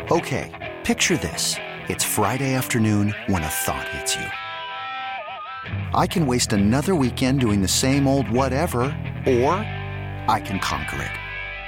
Okay, picture this. It's Friday afternoon when a thought hits you. I can waste another weekend doing the same old whatever, or I can conquer it.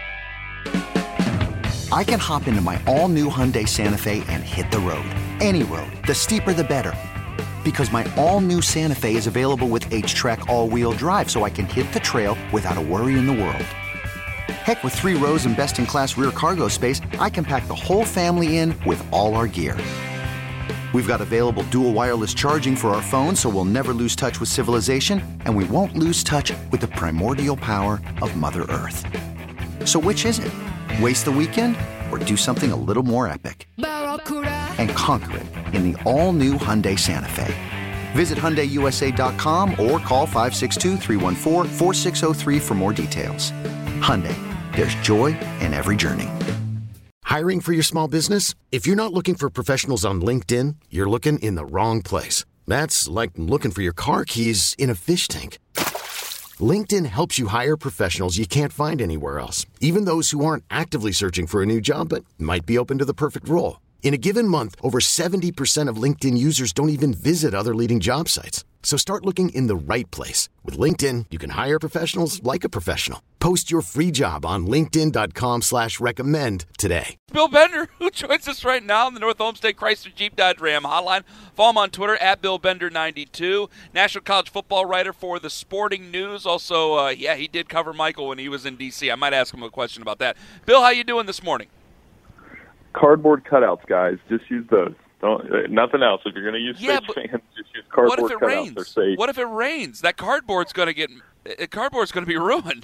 I can hop into my all-new Hyundai Santa Fe and hit the road. Any road. The steeper, the better. Because my all-new Santa Fe is available with H-Track all-wheel drive, so I can hit the trail without a worry in the world. Heck, with 3 rows and best-in-class rear cargo space, I can pack the whole family in with all our gear. We've got available dual wireless charging for our phones, so we'll never lose touch with civilization, and we won't lose touch with the primordial power of Mother Earth. So which is it? Waste the weekend or do something a little more epic? And conquer it in the all-new Hyundai Santa Fe. Visit HyundaiUSA.com or call 562-314-4603 for more details. Hyundai, there's joy in every journey. Hiring for your small business? If you're not looking for professionals on LinkedIn, you're looking in the wrong place. That's like looking for your car keys in a fish tank. LinkedIn helps you hire professionals you can't find anywhere else, even those who aren't actively searching for a new job but might be open to the perfect role. In a given month, over 70% of LinkedIn users don't even visit other leading job sites. So start looking in the right place. With LinkedIn, you can hire professionals like a professional. Post your free job on linkedin.com/recommend today. Bill Bender, who joins us right now on the North Olmsted Chrysler Jeep Dodge Ram hotline. Follow him on Twitter at BillBender92. National college football writer for The Sporting News. Also, he did cover Michael when he was in D.C. I might ask him a question about that. Bill, how you doing this morning? Cardboard cutouts, guys. Just use those. Don't nothing else. If you're going to use fake fans, just use cardboard cutouts. What if it rains? What if it rains? That cardboard's going to be ruined.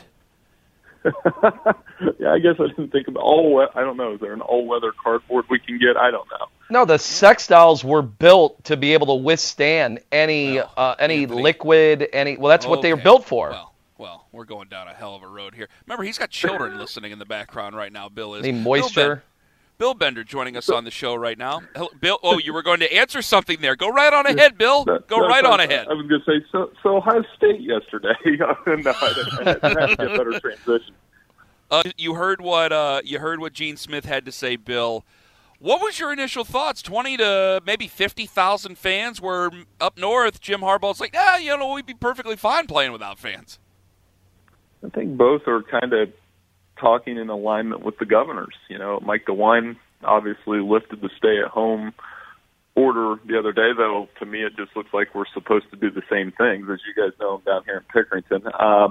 Yeah, I guess I didn't think about I don't know. Is there an all-weather cardboard we can get? I don't know. No, the sex dolls were built to be able to withstand any liquid, that's what they were built for. Well, we're going down a hell of a road here. Remember, he's got children listening in the background right now. Bill is. The moisture. Bill Bender joining us on the show right now. Bill, you were going to answer something there. Go right on ahead, Bill. Go right on ahead. I was going to say, so Ohio State yesterday. No, I didn't have to get better transition. You heard what Gene Smith had to say, Bill. What was your initial thoughts? 20 to maybe 50,000 fans were up north. Jim Harbaugh's like, we'd be perfectly fine playing without fans. I think both are kind of talking in alignment with the governors. Mike DeWine obviously lifted the stay-at-home order the other day, though to me it just looks like we're supposed to do the same things. As you guys know, I'm down here in Pickerington.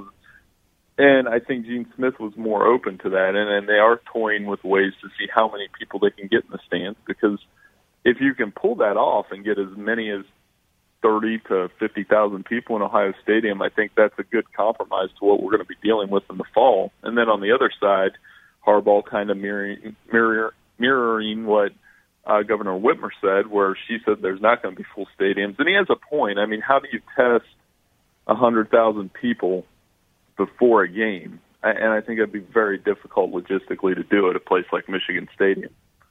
And I think Gene Smith was more open to that, and they are toying with ways to see how many people they can get in the stands, because if you can pull that off and get as many as 30 to 50,000 people in Ohio Stadium, I think that's a good compromise to what we're going to be dealing with in the fall. And then on the other side, Harbaugh kind of mirroring what Governor Whitmer said, where she said there's not going to be full stadiums. And he has a point. I mean, how do you test 100,000 people before a game? And I think it'd be very difficult logistically to do at a place like Michigan Stadium.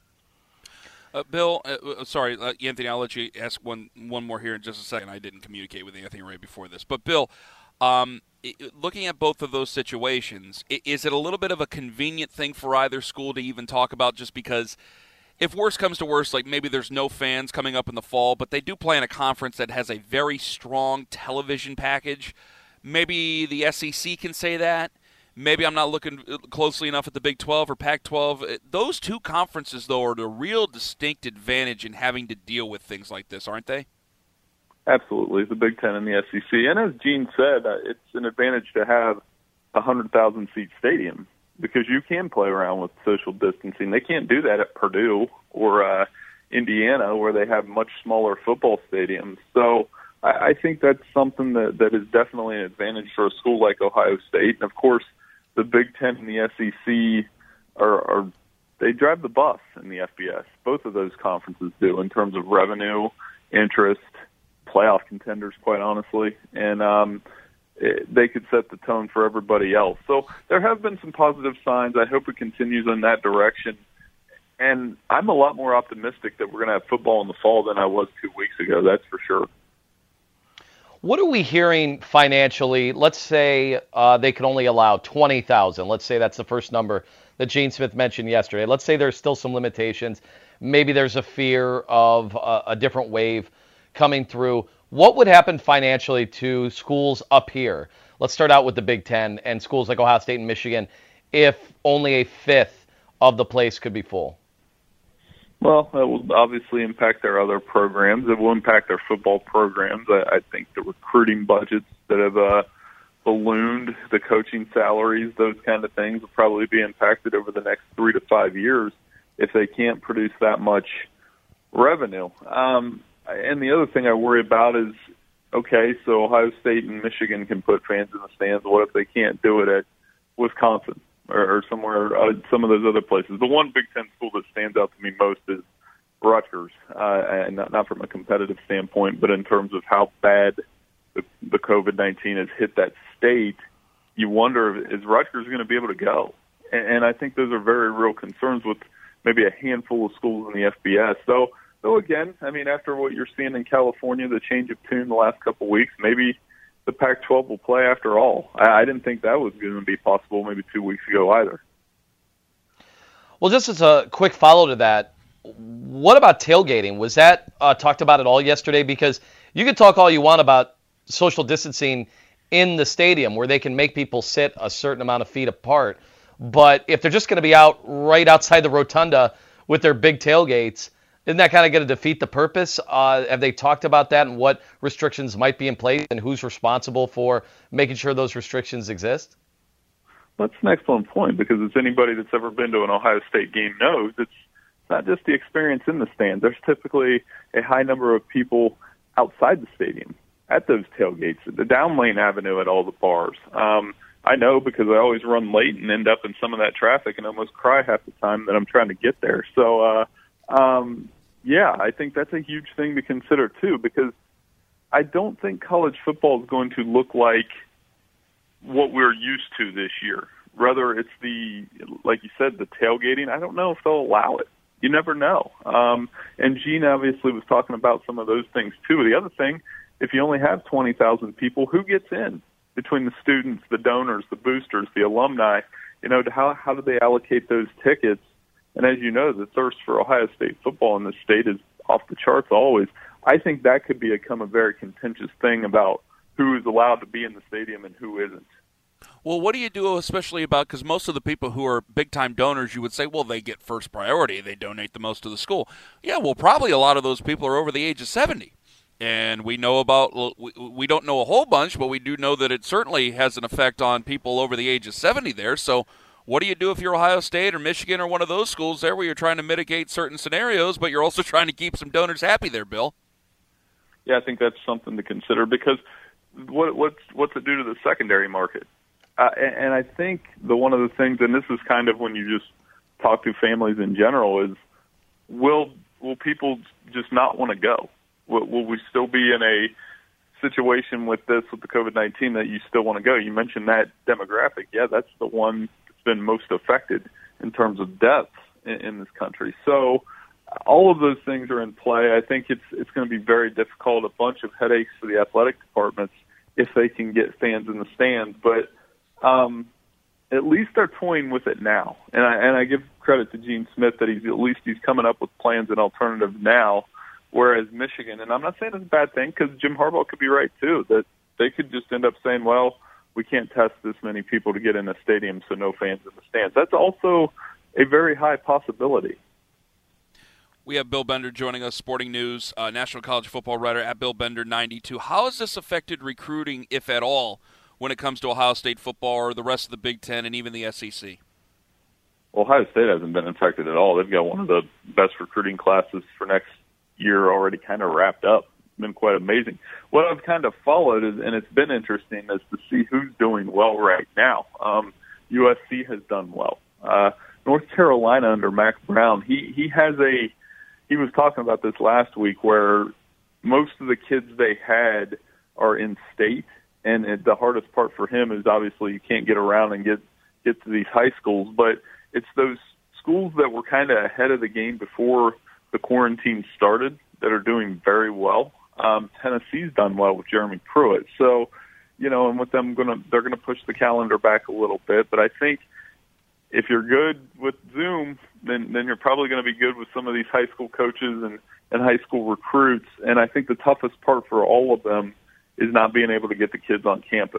Bill, sorry, Anthony, I'll let you ask one more here in just a second. I didn't communicate with Anthony right before this. But, Bill, looking at both of those situations, is it a little bit of a convenient thing for either school to even talk about, just because if worse comes to worse, like maybe there's no fans coming up in the fall, but they do play in a conference that has a very strong television package? Maybe the SEC can say that. Maybe I'm not looking closely enough at the Big 12 or Pac-12. Those two conferences, though, are the real distinct advantage in having to deal with things like this, aren't they? Absolutely. The Big Ten and the SEC. And as Gene said, it's an advantage to have a 100,000-seat stadium, because you can play around with social distancing. They can't do that at Purdue or Indiana, where they have much smaller football stadiums. So I think that's something that is definitely an advantage for a school like Ohio State. And, of course, the Big Ten and the SEC they drive the bus in the FBS. Both of those conferences do, in terms of revenue, interest, playoff contenders, quite honestly. And they could set the tone for everybody else. So there have been some positive signs. I hope it continues in that direction. And I'm a lot more optimistic that we're going to have football in the fall than I was 2 weeks ago, that's for sure. What are we hearing financially? Let's say they can only allow 20,000. Let's say that's the first number that Gene Smith mentioned yesterday. Let's say there's still some limitations. Maybe there's a fear of a different wave coming through. What would happen financially to schools up here? Let's start out with the Big Ten and schools like Ohio State and Michigan if only a fifth of the place could be full. Well, that will obviously impact their other programs. It will impact their football programs. I think the recruiting budgets that have ballooned, the coaching salaries, those kind of things will probably be impacted over the next 3 to 5 years if they can't produce that much revenue. And the other thing I worry about is, okay, so Ohio State and Michigan can put fans in the stands. What if they can't do it at Wisconsin or somewhere, some of those other places? The one Big Ten school that stands out to me most is Rutgers, and not from a competitive standpoint, but in terms of how bad the COVID-19 has hit that state. You wonder, is Rutgers going to be able to go? And I think those are very real concerns with maybe a handful of schools in the FBS. So again, I mean, after what you're seeing in California, the change of tune the last couple of weeks, maybe the Pac-12 will play after all. I didn't think that was going to be possible maybe 2 weeks ago either. Well, just as a quick follow to that, what about tailgating? Was that talked about at all yesterday? Because you could talk all you want about social distancing in the stadium where they can make people sit a certain amount of feet apart. But if they're just going to be out right outside the rotunda with their big tailgates, isn't that kind of going to defeat the purpose? Have they talked about that and what restrictions might be in place and who's responsible for making sure those restrictions exist? That's an excellent point, because as anybody that's ever been to an Ohio State game knows, it's not just the experience in the stands. There's typically a high number of people outside the stadium at those tailgates, the down lane avenue at all the bars. I know because I always run late and end up in some of that traffic and almost cry half the time that I'm trying to get there. So, yeah, I think that's a huge thing to consider too, because I don't think college football is going to look like what we're used to this year. Whether it's like you said, the tailgating, I don't know if they'll allow it. You never know. And Gene obviously was talking about some of those things too. The other thing, if you only have 20,000 people, who gets in between the students, the donors, the boosters, the alumni? You know, how do they allocate those tickets? And as you know, the thirst for Ohio State football in this state is off the charts always. I think that could become a very contentious thing about who is allowed to be in the stadium and who isn't. Well, what do you do especially about, because most of the people who are big-time donors, you would say, well, they get first priority. They donate the most to the school. Yeah, well, probably a lot of those people are over the age of 70. And we know about, we don't know a whole bunch, but we do know that it certainly has an effect on people over the age of 70 there. So what do you do if you're Ohio State or Michigan or one of those schools there where you're trying to mitigate certain scenarios, but you're also trying to keep some donors happy there, Bill? Yeah, I think that's something to consider, because what's it do to the secondary market? And I think one of the things, and this is kind of when you just talk to families in general, is will people just not want to go? Will we still be in a situation with the COVID-19 that you still want to go? You mentioned that demographic. Yeah, that's the one that's been most affected in terms of deaths in this country. So all of those things are in play. I think it's going to be very difficult, a bunch of headaches for the athletic departments if they can get fans in the stands. But at least they're toying with it now. And I give credit to Gene Smith that he's coming up with plans and alternatives now. Whereas Michigan, and I'm not saying it's a bad thing, because Jim Harbaugh could be right too, that they could just end up saying, well, we can't test this many people to get in a stadium, so no fans in the stands. That's also a very high possibility. We have Bill Bender joining us, Sporting News, National College Football writer at Bill Bender 92. How has this affected recruiting, if at all, when it comes to Ohio State football or the rest of the Big Ten and even the SEC? Well, Ohio State hasn't been affected at all. They've got one of the best recruiting classes for next year already kind of wrapped up. It's been quite amazing. What I've kind of followed is, and it's been interesting, is to see who's doing well right now. USC has done well. North Carolina under Mack Brown, he was talking about this last week, where most of the kids they had are in state, and the hardest part for him is obviously you can't get around and get to these high schools, but it's those schools that were kind of ahead of the game before the quarantine started that are doing very well. Tennessee's done well with Jeremy Pruitt. So, and with them they're gonna push the calendar back a little bit. But I think if you're good with Zoom, then you're probably going to be good with some of these high school coaches and high school recruits. And I think the toughest part for all of them is not being able to get the kids on campus.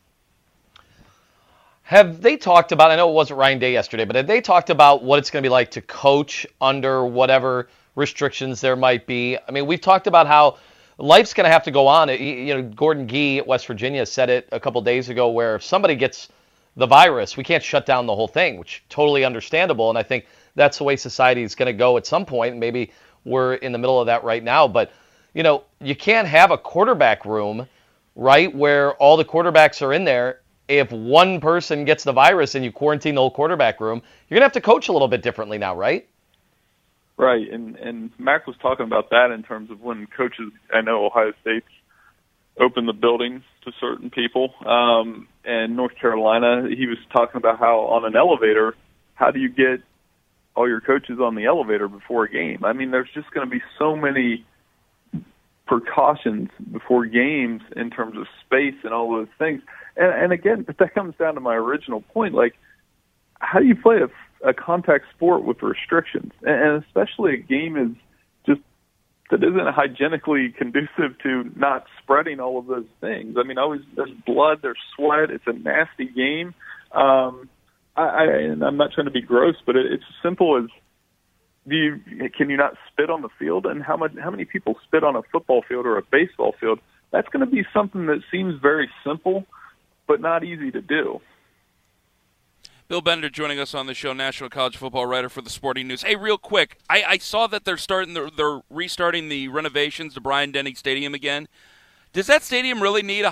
Have they talked about, I know it wasn't Ryan Day yesterday, but have they talked about what it's going to be like to coach under whatever restrictions there might be? I mean, we've talked about how life's going to have to go on. Gordon Gee at West Virginia said it a couple days ago, where if somebody gets the virus, we can't shut down the whole thing, which totally understandable. And I think that's the way society is going to go at some point. Maybe we're in the middle of that right now. But, you can't have a quarterback room, right, where all the quarterbacks are in there. If one person gets the virus and you quarantine the whole quarterback room, you're going to have to coach a little bit differently now, right? Right. And Mac was talking about that in terms of when coaches, I know Ohio State's opened the buildings to certain people. And North Carolina, he was talking about how on an elevator, how do you get all your coaches on the elevator before a game? I mean, there's just going to be so many precautions before games in terms of space and all those things. And again, but that comes down to my original point, like, how do you play a contact sport with restrictions? And especially a game is just that isn't hygienically conducive to not spreading all of those things. I mean, there's blood, there's sweat. It's a nasty game. And I'm not trying to be gross, but it's as simple as can you not spit on the field? And how many people spit on a football field or a baseball field? That's going to be something that seems very simple, but not easy to do. Bill Bender joining us on the show, National College Football writer for the Sporting News. Hey, real quick, I saw that they're restarting the renovations to Bryant-Denny Stadium again. Does that stadium really need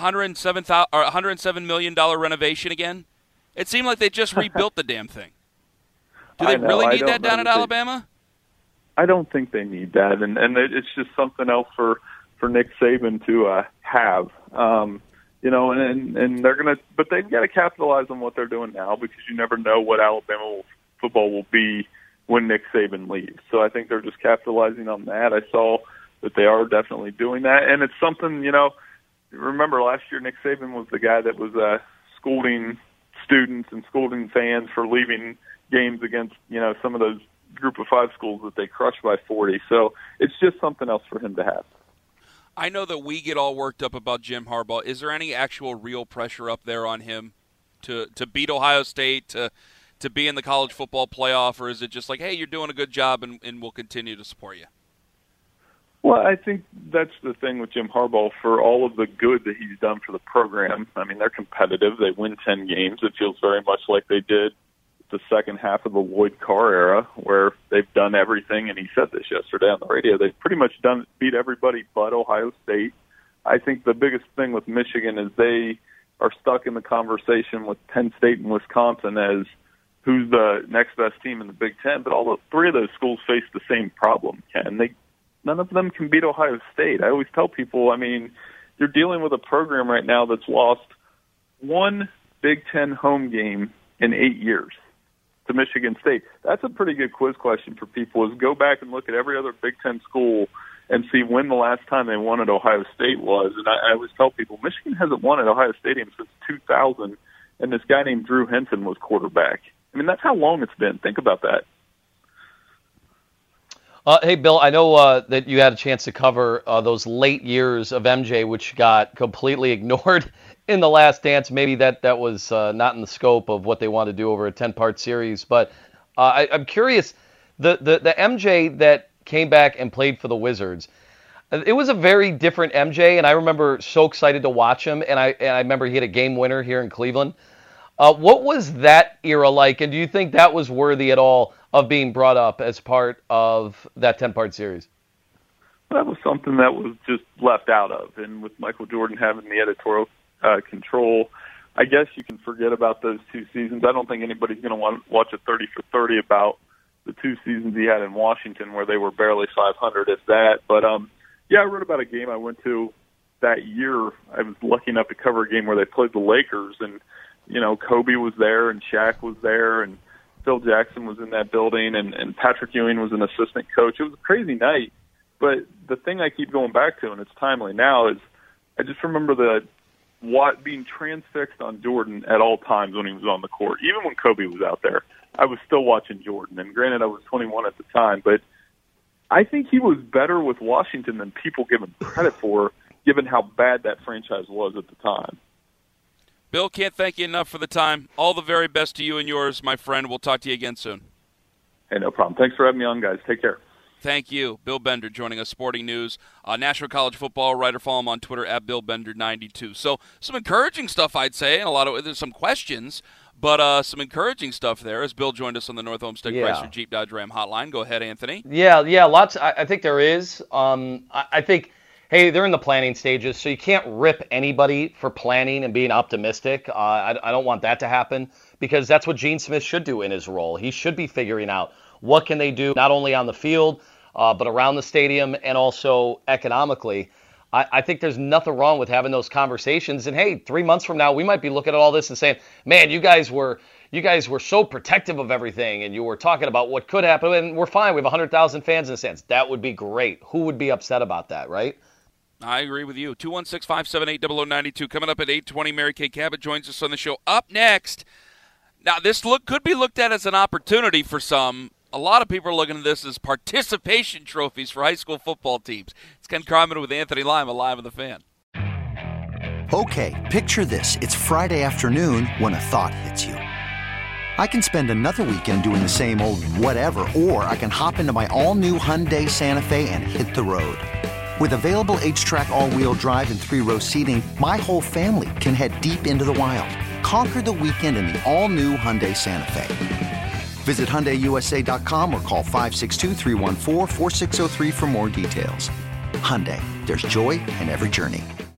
$107 million renovation again? It seemed like they just rebuilt the damn thing. Do they really need that down at Alabama? I don't think they need that, and it's just something else for Nick Saban to have. And they're gonna, but they've got to capitalize on what they're doing now, because you never know what Alabama football will be when Nick Saban leaves. So I think they're just capitalizing on that. I saw that they are definitely doing that, and it's something, remember last year Nick Saban was the guy that was scolding students and scolding fans for leaving games against, some of those Group of 5 schools that they crushed by 40. So it's just something else for him to have. I know that we get all worked up about Jim Harbaugh. Is there any actual real pressure up there on him to beat Ohio State, to be in the college football playoff, or is it just like, hey, you're doing a good job and we'll continue to support you? Well, I think that's the thing with Jim Harbaugh, for all of the good that he's done for the program. I mean, they're competitive. They win 10 games. It feels very much like they did the second half of the Lloyd Carr era, where they've done everything, and he said this yesterday on the radio, they've pretty much beat everybody but Ohio State. I think the biggest thing with Michigan is they are stuck in the conversation with Penn State and Wisconsin as who's the next best team in the Big Ten, but all three of those schools face the same problem, Ken. None of them can beat Ohio State. I always tell people, I mean, you're dealing with a program right now that's lost one Big Ten home game in 8 years to Michigan State. That's a pretty good quiz question for people, is go back and look at every other Big Ten school and see when the last time they won at Ohio State was. And I always tell people, Michigan hasn't won at Ohio Stadium since 2000, and this guy named Drew Henson was quarterback. I mean, that's how long it's been. Think about that. Hey, Bill, I know that you had a chance to cover those late years of MJ, which got completely ignored in The Last Dance. Maybe that was not in the scope of what they want to do over a 10-part series. But I'm curious, the MJ that came back and played for the Wizards, it was a very different MJ, and I remember so excited to watch him, and I remember he had a game winner here in Cleveland. What was that era like, and do you think that was worthy at all of being brought up as part of that 10-part series? That was something that was just left out of, and with Michael Jordan having the editorial control, I guess you can forget about those 2 seasons. I don't think anybody's going to watch a 30 for 30 about the 2 seasons he had in Washington where they were barely 500, if that. But, I wrote about a game I went to that year. I was lucky enough to cover a game where they played the Lakers, and, Kobe was there and Shaq was there and Phil Jackson was in that building and Patrick Ewing was an assistant coach. It was a crazy night. But the thing I keep going back to, and it's timely now, is I just remember being transfixed on Jordan at all times when he was on the court. Even when Kobe was out there, I was still watching Jordan. And granted, I was 21 at the time, but I think he was better with Washington than people give him credit for, given how bad that franchise was at the time. Bill, can't thank you enough for the time. All the very best to you and yours, my friend. We'll talk to you again soon. Hey, no problem. Thanks for having me on, guys. Take care. Thank you. Bill Bender joining us, Sporting News, National College Football writer. Follow him on Twitter at BillBender92. So some encouraging stuff, I'd say, and there's some questions, but some encouraging stuff there as Bill joined us on the North Olmsted Chrysler Jeep Dodge Ram hotline. Go ahead, Anthony. Yeah, lots. I think there is. I think, hey, they're in the planning stages, so you can't rip anybody for planning and being optimistic. I don't want that to happen because that's what Gene Smith should do in his role. He should be figuring out what can they do not only on the field, but around the stadium and also economically. I think there's nothing wrong with having those conversations. And hey, 3 months from now, we might be looking at all this and saying, man, you guys were so protective of everything, and you were talking about what could happen, and we're fine. We have 100,000 fans in the stands. That would be great. Who would be upset about that, right? I agree with you. 216-578-0092. Coming up at 8:20, Mary Kay Cabot joins us on the show. Up next, now this could be looked at as an opportunity for some. A lot of people are looking at this as participation trophies for high school football teams. It's Ken Carmen with Anthony Lima, live on The Fan. Okay, picture this. It's Friday afternoon when a thought hits you. I can spend another weekend doing the same old whatever, or I can hop into my all-new Hyundai Santa Fe and hit the road. With available H-Track all-wheel drive and 3-row seating, my whole family can head deep into the wild. Conquer the weekend in the all-new Hyundai Santa Fe. Visit HyundaiUSA.com or call 562-314-4603 for more details. Hyundai, there's joy in every journey.